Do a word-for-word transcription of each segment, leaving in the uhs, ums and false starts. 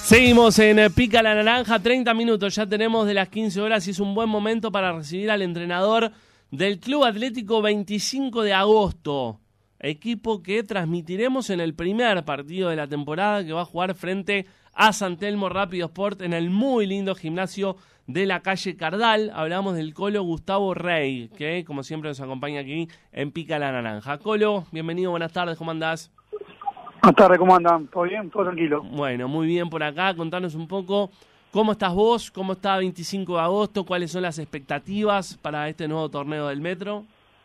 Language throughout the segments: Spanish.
Seguimos en Pica la Naranja, treinta minutos ya tenemos de las quince horas y es un buen momento para recibir al entrenador del Club Atlético veinticinco de agosto, equipo que transmitiremos en el primer partido de la temporada que va a jugar frente a San Telmo Rápido Sport en el muy lindo gimnasio de la calle Cardal. Hablamos del Colo Gustavo Rey, que como siempre nos acompaña aquí en Pica la Naranja. Colo, bienvenido, buenas tardes, ¿cómo andás? Buenas tardes, ¿cómo andan? ¿Todo bien? ¿Todo tranquilo? Bueno, muy bien por acá. Contanos un poco cómo estás vos, cómo está veinticinco de agosto, cuáles son las expectativas para este nuevo torneo del Metro.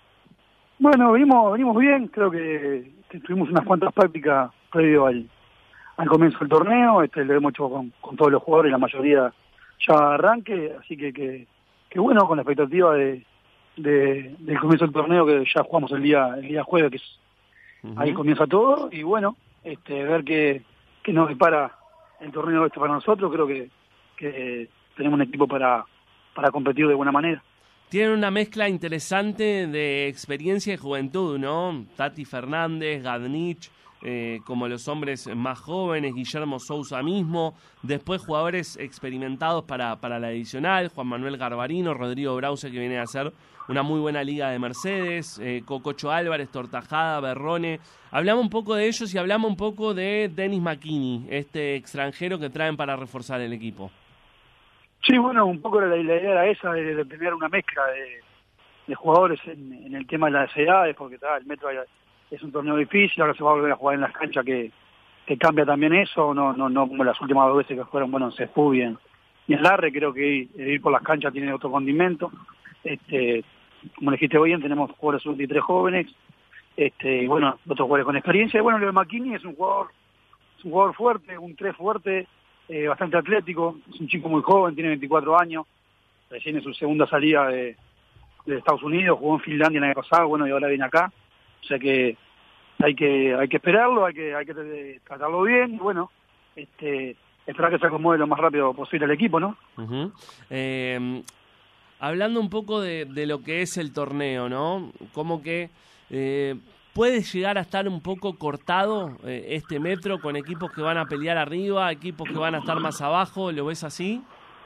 Bueno, venimos venimos bien. Creo que tuvimos unas cuantas prácticas previo al, al comienzo del torneo. Este lo hemos hecho con, con todos los jugadores, la mayoría ya arranque. Así que, que, que bueno, con la expectativa de, de del comienzo del torneo, que ya jugamos el día el día jueves, que es, uh-huh. Ahí comienza todo. Y bueno, este ver qué, qué nos depara el torneo este para nosotros. Creo que, que tenemos un equipo para, para competir de buena manera. Tienen una mezcla interesante de experiencia y juventud, ¿no? Tati Fernández, Gadnich, eh, como los hombres más jóvenes, Guillermo Sousa mismo, después jugadores experimentados para, para la adicional, Juan Manuel Garbarino, Rodrigo Brause, que viene a hacer una muy buena liga de Mercedes, eh, Cococho Álvarez, Tortajada, Berrone. Hablamos un poco de ellos y hablamos un poco de Denis McKinney, este extranjero que traen para reforzar el equipo. Sí, bueno, un poco la, la idea era esa, de, de tener una mezcla de, de jugadores en, en el tema de las edades, porque tá, el Metro es un torneo difícil, ahora se va a volver a jugar en las canchas, que, que cambia también eso, no no no como las últimas dos veces que fueron, bueno, en Cespú y en, y en Larre. Creo que ir, ir por las canchas tiene otro condimento. Este, como dijiste bien, tenemos jugadores sub veintitrés jóvenes, este, y bueno, otros jugadores con experiencia. Y bueno, lo de McKinney es un jugador, es un jugador fuerte, un tres fuerte, Eh, bastante atlético, es un chico muy joven, tiene veinticuatro años, recién es su segunda salida de, de Estados Unidos, jugó en Finlandia el año pasado, bueno, y ahora viene acá, o sea que hay que hay que esperarlo, hay que hay que tratarlo bien, y bueno, este esperar que se acomode lo más rápido posible el equipo, ¿no? Uh-huh. Eh, hablando un poco de, de lo que es el torneo, ¿no? Como que eh, ¿puede llegar a estar un poco cortado eh, este Metro con equipos que van a pelear arriba, equipos que van a estar más abajo? ¿Lo ves así?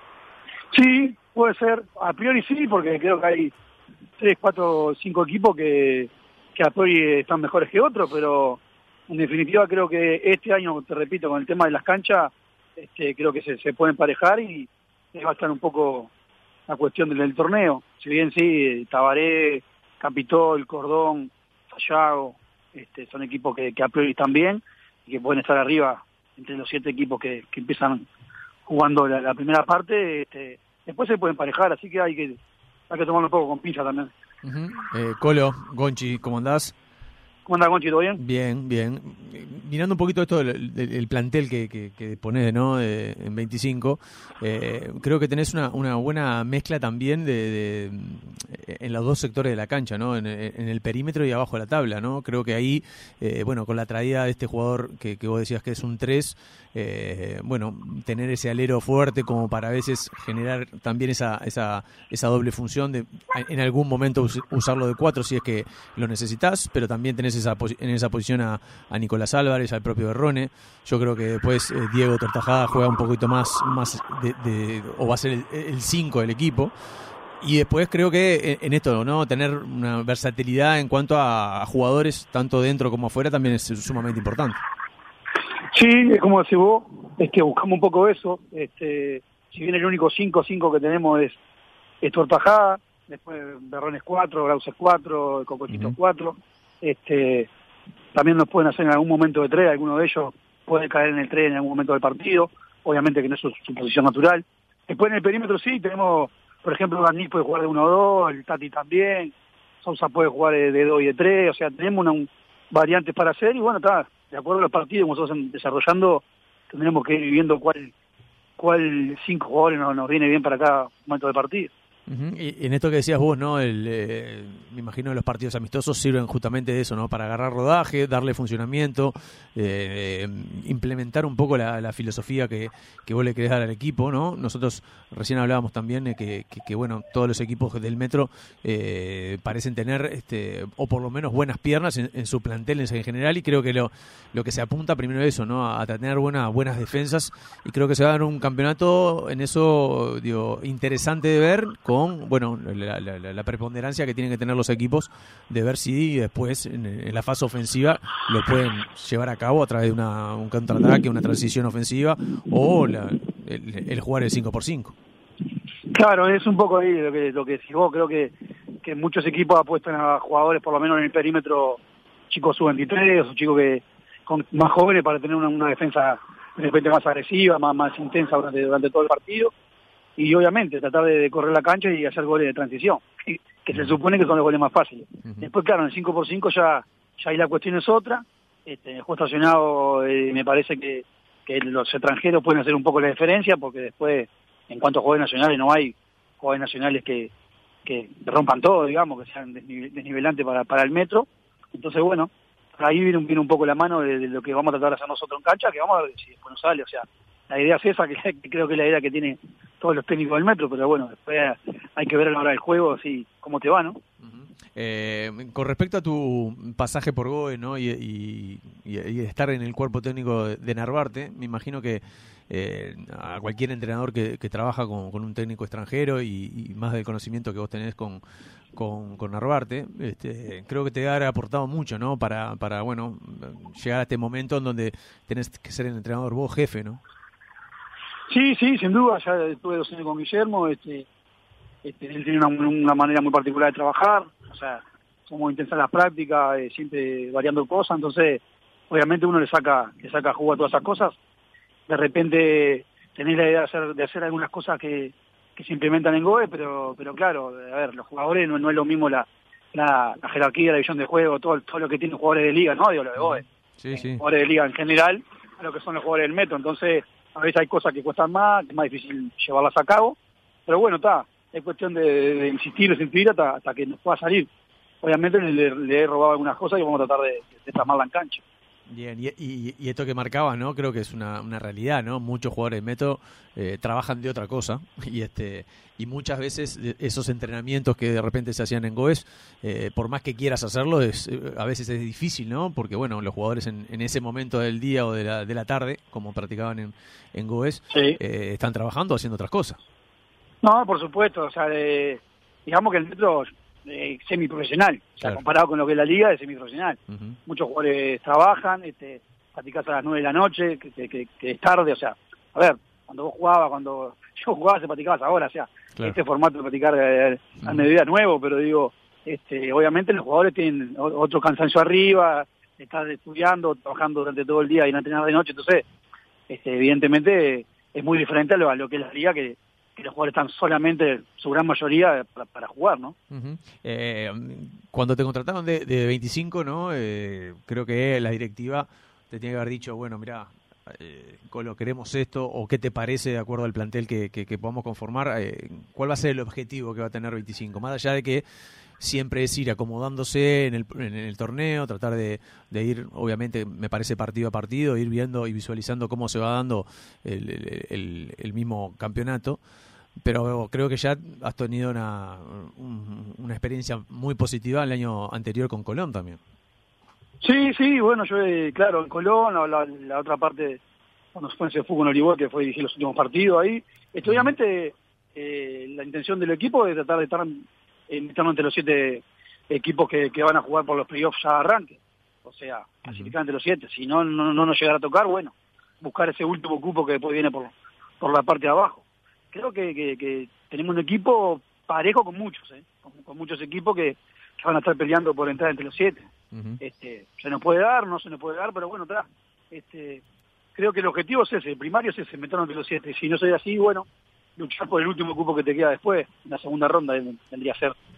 Sí, puede ser. A priori sí, porque creo que hay tres, cuatro, cinco equipos que, que a priori están mejores que otros, pero en definitiva creo que este año, te repito, con el tema de las canchas, este, creo que se, se puede emparejar y va a estar un poco la cuestión del, del torneo. Si bien sí, Tabaré, Capitol, Cordón, Sayago, este, son equipos que, que a priori están bien y que pueden estar arriba entre los siete equipos que, que empiezan jugando la, la primera parte. Este, después se pueden emparejar, así que hay que hay que tomarlo un poco con pinza también. Uh-huh. eh, Colo, Gonchi, ¿cómo andás? ¿Cómo andás, Gonchi? ¿Todo bien? Bien, bien. Mirando un poquito esto del, del, del plantel que, que, que ponés, ¿no? De, en veinticinco, eh, creo que tenés una, una buena mezcla también de, de en los dos sectores de la cancha, ¿no? En, en el perímetro y abajo de la tabla, ¿no? Creo que ahí, eh, bueno, con la traída de este jugador que, que vos decías que es un tres, eh, bueno, tener ese alero fuerte como para a veces generar también esa esa esa doble función de en algún momento us, usarlo de cuatro si es que lo necesitas, pero también tenés esa en esa posición a, a Nicolás Álvarez, al propio Berrone. Yo creo que después eh, Diego Tortajada juega un poquito más, más de, de, o va a ser el cinco del equipo. Y después creo que en esto, ¿no? Tener una versatilidad en cuanto a jugadores, tanto dentro como afuera, también es sumamente importante. Sí, es como decís vos, este, buscamos un poco eso. Este, si bien el único cinco cinco que tenemos es, es Tortajada, después Berrones cuatro, Grauses cuatro, Cocochito cuatro. Uh-huh. Este, también nos pueden hacer en algún momento de tres, alguno de ellos puede caer en el tres en algún momento del partido, obviamente que no es su, su posición natural. Después en el perímetro sí, tenemos, por ejemplo, Gadnich puede jugar de uno dos, el Tati también, Sousa puede jugar de, de dos y de tres, o sea, tenemos una un, variantes para hacer y bueno, está, de acuerdo a los partidos como nosotros desarrollando, tendremos que ir viendo cuál cuál cinco jugadores nos, nos viene bien para cada momento del partido. Uh-huh. Y en esto que decías vos, ¿no? El, eh, me imagino que los partidos amistosos sirven justamente de eso, ¿no? Para agarrar rodaje, darle funcionamiento, eh, eh, implementar un poco la, la filosofía que, que vos le querés dar al equipo, ¿no? Nosotros recién hablábamos también de que, que, que bueno, todos los equipos del Metro eh, parecen tener, este, o por lo menos buenas piernas en, en su plantel en general, y creo que lo, lo que se apunta primero es eso, ¿no? A tener buena, buenas defensas, y creo que se va a dar un campeonato en eso, digo, interesante de ver, con Con, bueno, la, la, la preponderancia que tienen que tener los equipos de ver si después en, en la fase ofensiva lo pueden llevar a cabo a través de una, un contraataque, una transición ofensiva o la, el, el jugar el cinco por cinco. Claro, es un poco ahí lo que, lo que decís vos. Creo que, que muchos equipos apuestan a jugadores, por lo menos en el perímetro, chicos sub veintitrés o chicos que con, más jóvenes para tener una, una defensa de repente más agresiva, más, más intensa durante, durante todo el partido. Y obviamente tratar de, de correr la cancha y hacer goles de transición, que, que se supone que son los goles más fáciles. Uh-huh. Después, claro, en el cinco por cinco ya, ya ahí la cuestión es otra. Este, el juego estacionado eh, me parece que, que los extranjeros pueden hacer un poco la diferencia, porque después, en cuanto a jugadores nacionales, no hay jugadores nacionales que, que rompan todo, digamos, que sean desnivelantes para, para el Metro. Entonces, bueno, ahí viene un, viene un poco la mano de, de lo que vamos a tratar de hacer nosotros en cancha, que vamos a ver si después nos sale, o sea, la idea es esa, que, que creo que es la idea que tiene todos los técnicos del Metro, pero bueno, después hay que ver a la hora del juego así cómo te va, ¿no? Uh-huh. Eh, con respecto a tu pasaje por Goes, ¿no? Y, y, y estar en el cuerpo técnico de, de Narvarte, me imagino que eh, a cualquier entrenador que, que trabaja con, con un técnico extranjero y, y más del conocimiento que vos tenés con, con, con Narvarte, este, creo que te ha aportado mucho, ¿no? Para, para, bueno, llegar a este momento en donde tenés que ser el entrenador vos, jefe, ¿no? Sí, sí, sin duda. Ya estuve dos años con Guillermo. Este, este, él tiene una, una manera muy particular de trabajar. O sea, somos intensas las prácticas, eh, siempre variando cosas. Entonces, obviamente uno le saca le saca jugo a todas esas cosas. De repente tenés la idea de hacer, de hacer algunas cosas que, que se implementan en Goes, pero pero claro, a ver, los jugadores no, no es lo mismo la, la, la jerarquía, la visión de juego, todo, todo lo que tienen jugadores de liga, ¿no? Digo, lo de Goes. Sí, sí. Jugadores de liga en general, a lo que son los jugadores del Metro. Entonces, a veces hay cosas que cuestan más, que es más difícil llevarlas a cabo, pero bueno, está, es cuestión de, de insistir, de insistir hasta, hasta que nos pueda salir. Obviamente le, le he robado algunas cosas y vamos a tratar de, de plasmarla en cancha. Bien, y, y, y esto que marcabas, ¿no? Creo que es una, una realidad, ¿no? Muchos jugadores de Metro eh, trabajan de otra cosa y este y muchas veces esos entrenamientos que de repente se hacían en Goes, eh, por más que quieras hacerlo, es a veces es difícil, ¿no? Porque, bueno, los jugadores en, en ese momento del día o de la, de la tarde, como practicaban en, en Goes, sí. eh, están trabajando, haciendo otras cosas. No, por supuesto, o sea, de, digamos que el Metro es semiprofesional, o sea, claro, comparado con lo que es la liga, es semiprofesional. Uh-huh. Muchos jugadores trabajan, este, practicás a las nueve de la noche, que, que, que, que es tarde, o sea, a ver, cuando vos jugabas, cuando yo jugaba, se practicabas ahora, o sea, claro, este formato de practicar eh, al mediodía es nuevo, pero digo, este, obviamente los jugadores tienen otro cansancio arriba, están estudiando, trabajando durante todo el día y no entrenar de noche, entonces, este, evidentemente es muy diferente a lo, a lo que es la liga, que que los jugadores están solamente, su gran mayoría, para, para jugar, ¿no? Uh-huh. Eh, cuando te contrataron de, de veinticinco, ¿no? Eh, creo que la directiva te tiene que haber dicho, bueno, mirá, eh, Colo, queremos esto, o qué te parece de acuerdo al plantel que, que, que podamos conformar, eh, ¿cuál va a ser el objetivo que va a tener veinticinco? Más allá de que siempre es ir acomodándose en el, en el torneo, tratar de, de ir, obviamente, me parece partido a partido, ir viendo y visualizando cómo se va dando el, el, el, el mismo campeonato. Pero creo que ya has tenido una, un, una experiencia muy positiva el año anterior con Colón también. Sí, sí, bueno, yo, eh, claro, en Colón, la, la, la otra parte, cuando se fue en fútbol en Olivo, que fue dirigir los últimos partidos ahí. Este, obviamente, eh, la intención del equipo es tratar de estar invitando entre los siete equipos que, que van a jugar por los playoffs ya arranque. O sea, clasificar entre los siete. Si no, no, no nos llegará a tocar, bueno, buscar ese último cupo que después viene por, por la parte de abajo. Creo que, que, que tenemos un equipo parejo con muchos, ¿eh? con, con muchos equipos que, que van a estar peleando por entrar entre los siete. Uh-huh. Este, se nos puede dar, no se nos puede dar, pero bueno, está. Este, creo que el objetivo es ese, el primario es ese, meternos entre los siete. Si no soy así, bueno, luchar por el último cupo que te queda después, en la segunda ronda tendría que ser.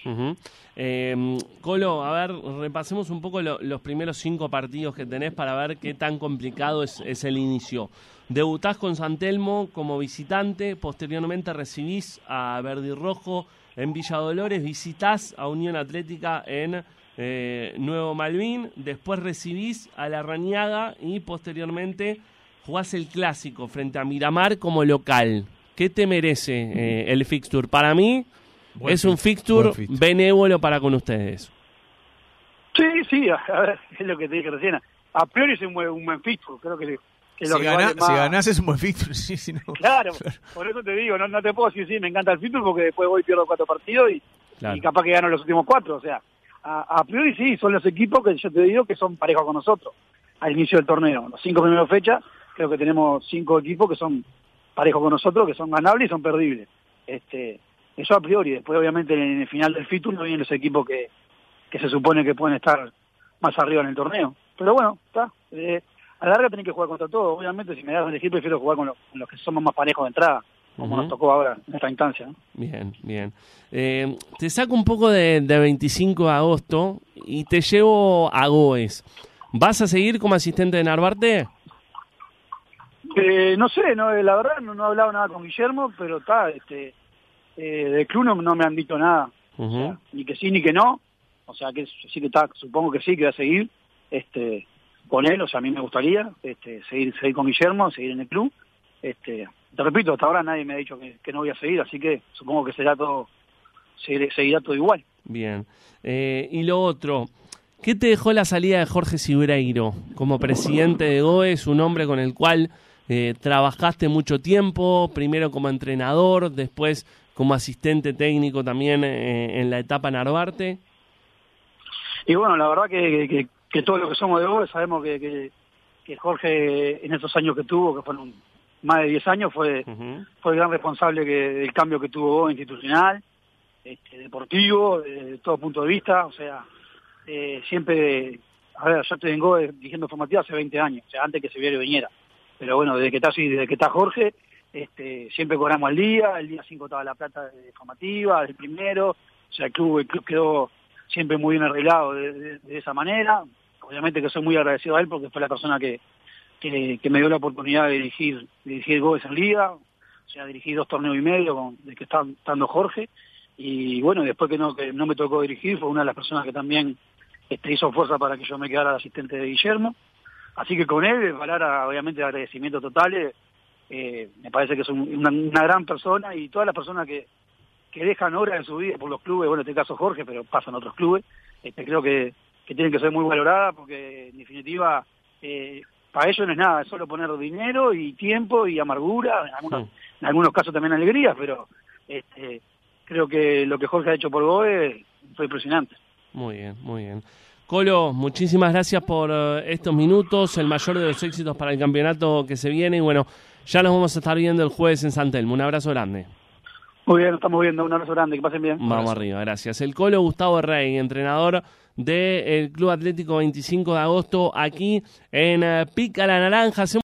Uh-huh. eh, Colo, a ver, repasemos un poco lo, los primeros cinco partidos que tenés para ver qué tan complicado es, es el inicio. Debutás con San Telmo como visitante, posteriormente recibís a Verde y Rojo en Villa Dolores, visitás a Unión Atlética en eh, Nuevo Malvin, después recibís a La Rañaga y posteriormente jugás el Clásico frente a Miramar como local. ¿Qué te merece eh, el fixture? Para mí buen es un fixture, fixture benévolo para con ustedes. Sí, sí, a ver, es lo que te dije recién. A priori es un buen, un buen fixture, creo que... que si, lo que gana, vale más... si ganás es un buen fixture, sí, sí, no. Claro, por eso te digo, no, no te puedo decir, sí, me encanta el fixture porque después voy y pierdo cuatro partidos y, claro. y capaz que gano los últimos cuatro, o sea, a, a priori sí, son los equipos que yo te digo que son parejos con nosotros al inicio del torneo. Los cinco primeras fechas, creo que tenemos cinco equipos que son parejos con nosotros, que son ganables y son perdibles. Este, eso a priori. Después, obviamente, en el final del fixture no vienen los equipos que, que se supone que pueden estar más arriba en el torneo. Pero bueno, está. Eh, a la larga tenés que jugar contra todo. Obviamente, si me das a elegir, prefiero jugar con los, con los que somos más parejos de entrada, como uh-huh. nos tocó ahora en esta instancia, ¿no? Bien, bien. Eh, te saco un poco de, de veinticinco de agosto y te llevo a Goes. ¿Vas a seguir como asistente de Narvarte? Eh, no sé, no, la verdad no, no he hablado nada con Guillermo, pero está, este, eh, del club no, no me han dicho nada, uh-huh. o sea, ni que sí ni que no, o sea que sí que está, supongo que sí que va a seguir, este, con él, o sea a mí me gustaría, este, seguir, seguir con Guillermo, seguir en el club, este, te repito, hasta ahora nadie me ha dicho que, que no voy a seguir, así que supongo que será todo, seguirá todo igual. Bien, eh, y lo otro. ¿Qué te dejó la salida de Jorge Cibreiro como presidente de Goes, un hombre con el cual eh, trabajaste mucho tiempo, primero como entrenador, después como asistente técnico también eh, en la etapa Narvarte? Y bueno, la verdad que, que, que todos los que somos de Goes sabemos que, que, que Jorge en esos años que tuvo, que fueron más de diez años, fue, uh-huh. fue el gran responsable que, del cambio que tuvo Goes institucional, este, deportivo, de todo punto de vista, o sea... Eh, siempre, a ver, yo tengo dirigiendo formativa hace veinte años, o sea, antes que Severo viniera, pero bueno, desde que está así, desde que está Jorge, este, siempre cobramos al día, el día cinco estaba la plata de formativa, el primero, o sea, el club, el club quedó siempre muy bien arreglado de, de, de esa manera, obviamente que soy muy agradecido a él porque fue la persona que, que, que me dio la oportunidad de dirigir, de dirigir Goes en Liga, o sea, dirigí dos torneos y medio con, de que está estando Jorge, y bueno, después que no, que no me tocó dirigir, fue una de las personas que también Este, hizo fuerza para que yo me quedara asistente de Guillermo, así que con él, palabra obviamente de agradecimiento totales, eh, me parece que es un, una, una gran persona y todas las personas que, que dejan horas de su vida por los clubes, bueno en este caso Jorge, pero pasan otros clubes, este, creo que, que tienen que ser muy valoradas porque en definitiva eh, para ellos no es nada, es solo poner dinero y tiempo y amargura, en algunos, sí. en algunos casos también alegría, pero este, creo que lo que Jorge ha hecho por Goes fue impresionante. Muy bien, muy bien. Colo, muchísimas gracias por uh, estos minutos, el mayor de los éxitos para el campeonato que se viene y bueno, ya nos vamos a estar viendo el jueves en San Telmo. Un abrazo grande. Muy bien, nos estamos viendo, un abrazo grande, que pasen bien. Vamos arriba, gracias. El Colo Gustavo Rey, entrenador del Club Atlético veinticinco de agosto aquí en uh, Pica la Naranja.